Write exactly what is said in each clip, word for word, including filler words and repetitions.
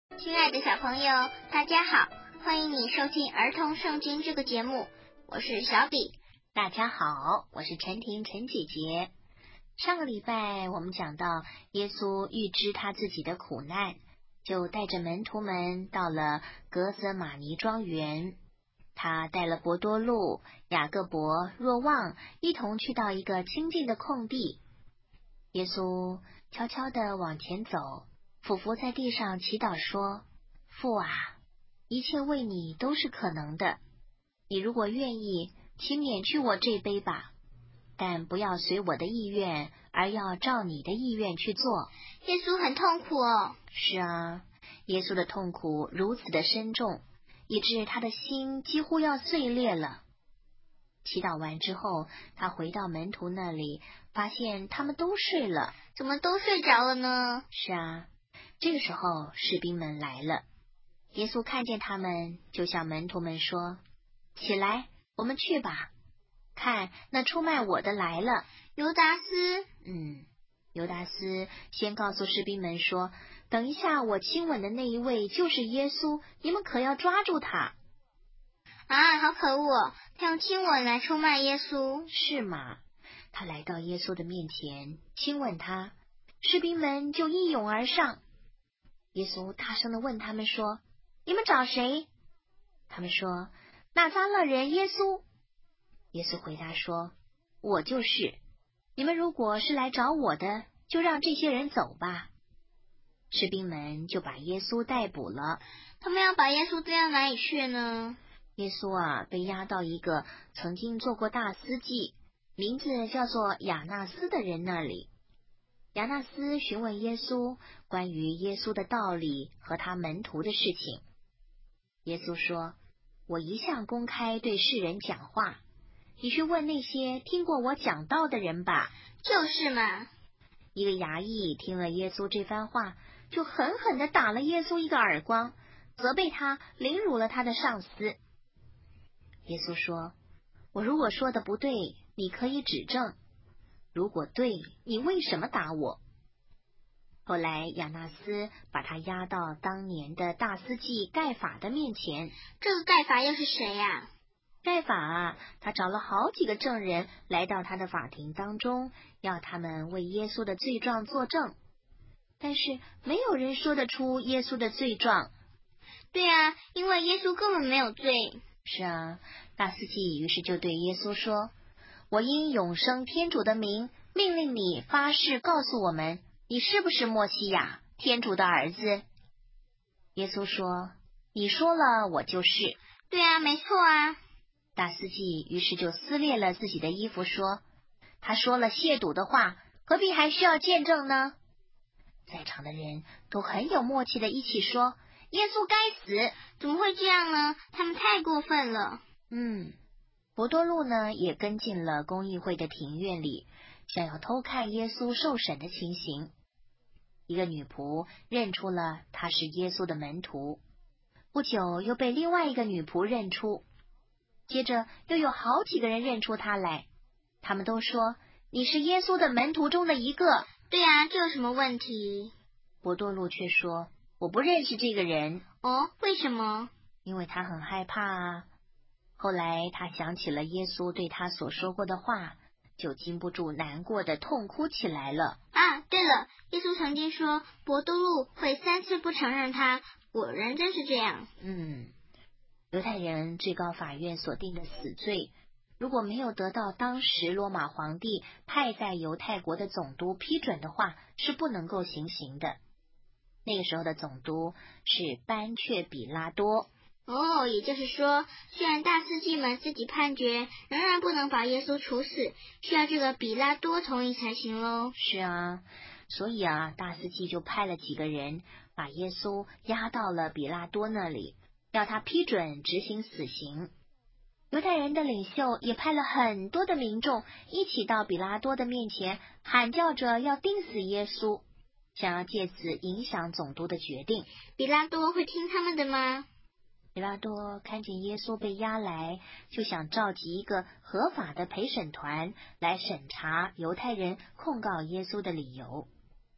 亲爱的小朋友，大家好，欢迎你收听儿童圣经这个节目，我是小比。 大家好，我是陈婷陈姐姐。上个礼拜我们讲到耶稣预知他自己的苦难，就带着门徒们到了格瑟马尼庄园。他带了伯多禄、雅各伯、若望一同去到一个清静的空地。耶稣悄悄地往前走，俯伏在地上祈祷说：父啊，一切为你都是可能的，你如果愿意，请免去我这杯吧，但不要随我的意愿，而要照你的意愿去做。 耶稣很痛苦哦。 是啊，耶稣的痛苦如此的深重，以致他的心几乎要碎裂了。祈祷完之后，他回到门徒那里，发现他们都睡了。 怎么都睡着了呢？ 是啊，这个时候士兵们来了。耶稣看见他们，就向门徒们说：起来，我们去吧，看，那出卖我的来了。 犹达斯。 嗯，犹达斯先告诉士兵们说：等一下，我亲吻的那一位就是耶稣，你们可要抓住他。 啊，好可恶，他用亲吻来出卖耶稣。 是吗？他来到耶稣的面前，亲吻他，士兵们就一拥而上。耶稣大声地问他们说：你们找谁？他们说：拿撒勒人耶稣。耶稣回答说：我就是。你们如果是来找我的，就让这些人走吧。士兵们就把耶稣逮捕了。 他们要把耶稣带到哪里去呢？ 耶稣啊，被押到一个曾经做过大司祭，名字叫做亚纳斯的人那里。亚纳斯询问耶稣关于耶稣的道理和他门徒的事情。耶稣说：我一向公开对世人讲话，你去问那些听过我讲道的人吧。 就是嘛。 一个衙役听了耶稣这番话，就狠狠地打了耶稣一个耳光，责备他凌辱了他的上司。耶稣说：我如果说的不对，你可以指正；如果对，你为什么打我？后来亚纳斯把他押到当年的大司祭盖法的面前。 这个盖法又是谁呀、啊？ 盖法啊，他找了好几个证人来到他的法庭当中，要他们为耶稣的罪状作证，但是没有人说得出耶稣的罪状。 对啊，因为耶稣根本没有罪。 是啊，大司祭于是就对耶稣说：我因永生天主的名，命令你发誓告诉我们，你是不是默西亚，天主的儿子？耶稣说：你说了，我就是。 对啊，没错啊。 大司祭于是就撕裂了自己的衣服，说：他说了亵渎的话，何必还需要见证呢？在场的人都很有默契的一起说：耶稣该死！ 怎么会这样呢？他们太过分了。 嗯，伯多禄呢也跟进了公议会的庭院里，想要偷看耶稣受审的情形。一个女仆认出了他是耶稣的门徒，不久又被另外一个女仆认出，接着又有好几个人认出他来，他们都说：你是耶稣的门徒中的一个。 对啊，这有什么问题？ 伯多禄却说：我不认识这个人。 哦，为什么？ 因为他很害怕啊。后来他想起了耶稣对他所说过的话，就禁不住难过的痛哭起来了。 啊，对了，耶稣曾经说伯多禄会三次不承认他，果然真是这样。 嗯，犹太人最高法院所定的死罪，如果没有得到当时罗马皇帝派在犹太国的总督批准的话，是不能够行刑的。那个时候的总督是班却比拉多。 哦，也就是说，虽然大司祭们自己判决，仍然不能把耶稣处死，需要这个比拉多同意才行咯。 是啊，所以啊，大司祭就派了几个人把耶稣押到了比拉多那里，要他批准执行死刑。犹太人的领袖也派了很多的民众一起到比拉多的面前，喊叫着要钉死耶稣，想要借此影响总督的决定。 比拉多会听他们的吗？ 比拉多看见耶稣被押来，就想召集一个合法的陪审团来审查犹太人控告耶稣的理由。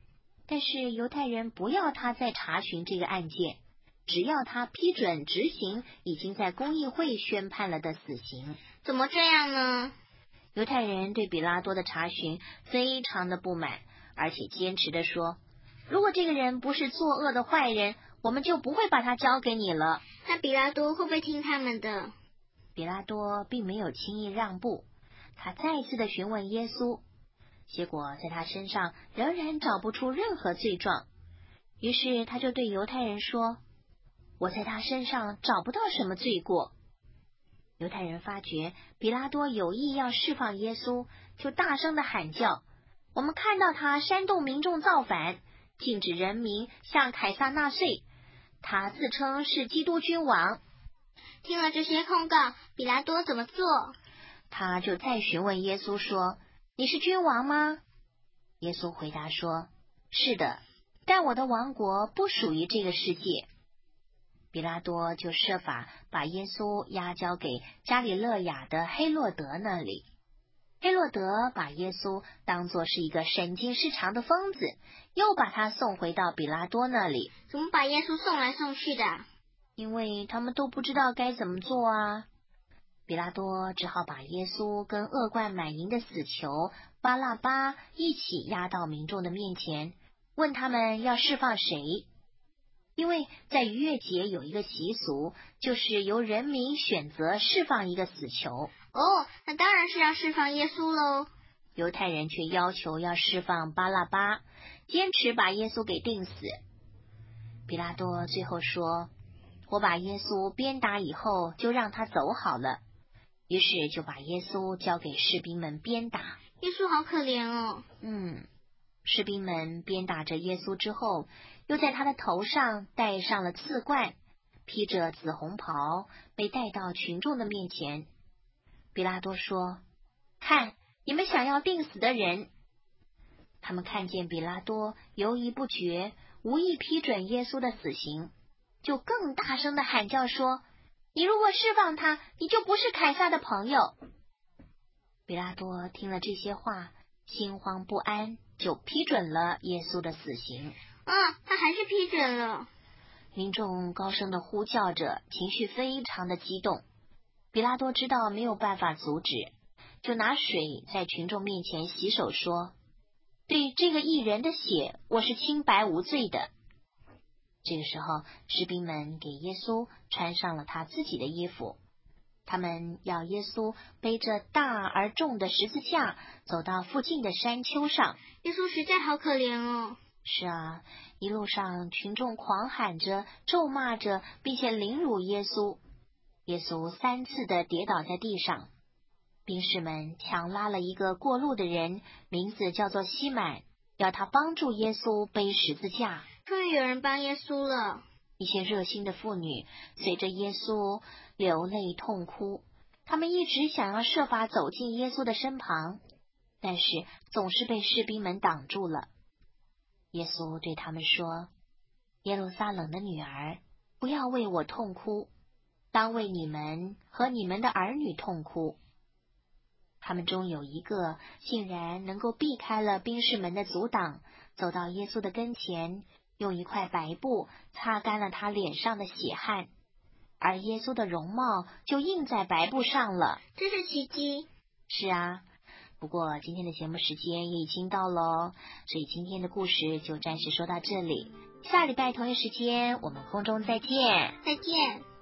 但是犹太人不要他再查询这个案件，只要他批准执行已经在公议会宣判了的死刑。 怎么这样呢？ 犹太人对比拉多的查询非常的不满，而且坚持的说，如果这个人不是作恶的坏人，我们就不会把他交给你了。 那比拉多会不会听他们的？ 比拉多并没有轻易让步，他再次的询问耶稣，结果在他身上仍然找不出任何罪状。于是他就对犹太人说，我在他身上找不到什么罪过。犹太人发觉比拉多有意要释放耶稣，就大声的喊叫，我们看到他煽动民众造反，禁止人民向凯撒纳税，他自称是基督君王。 听了这些控告，比拉多怎么做？ 他就再询问耶稣说，你是君王吗？耶稣回答说，是的，但我的王国不属于这个世界。比拉多就设法把耶稣押交给加里肋亚的黑落德那里。黑落德把耶稣当作是一个神经失常的疯子，又把他送回到比拉多那里。 怎么把耶稣送来送去的？ 因为他们都不知道该怎么做啊。比拉多只好把耶稣跟恶贯满盈的死囚巴拉巴一起押到民众的面前，问他们要释放谁。因为在逾越节有一个习俗，就是由人民选择释放一个死囚。 哦，那当然是要释放耶稣喽。 犹太人却要求要释放巴拉巴，坚持把耶稣给钉死。比拉多最后说，我把耶稣鞭打以后就让他走好了。于是就把耶稣交给士兵们鞭打。 耶稣好可怜哦。 嗯，士兵们鞭打着耶稣之后，又在他的头上戴上了刺冠，披着紫红袍，被带到群众的面前。比拉多说，看，你们想要钉死的人。他们看见比拉多犹豫不决，无意批准耶稣的死刑，就更大声的喊叫说，你如果释放他，你就不是凯撒的朋友。比拉多听了这些话，心慌不安，就批准了耶稣的死刑。 啊，他还是批准了。 民众高声的呼叫着，情绪非常的激动。比拉多知道没有办法阻止，就拿水在群众面前洗手说，对这个义人的血，我是清白无罪的。这个时候，士兵们给耶稣穿上了他自己的衣服，他们要耶稣背着大而重的十字架走到附近的山丘上。 耶稣实在好可怜哦。 是啊，一路上群众狂喊着，咒骂着，并且凌辱耶稣。耶稣三次的跌倒在地上，兵士们强拉了一个过路的人，名字叫做西满，要他帮助耶稣背十字架。 终于有人帮耶稣了。 一些热心的妇女随着耶稣流泪痛哭，他们一直想要设法走进耶稣的身旁，但是总是被士兵们挡住了。耶稣对他们说，耶路撒冷的女儿，不要为我痛哭，当为你们和你们的儿女痛哭。他们中有一个竟然能够避开了兵士们的阻挡，走到耶稣的跟前，用一块白布擦干了他脸上的血汗，而耶稣的容貌就印在白布上了。 这是奇迹。 是啊，不过今天的节目时间也已经到了，所以今天的故事就暂时说到这里。下礼拜同一时间我们空中再见。 再见。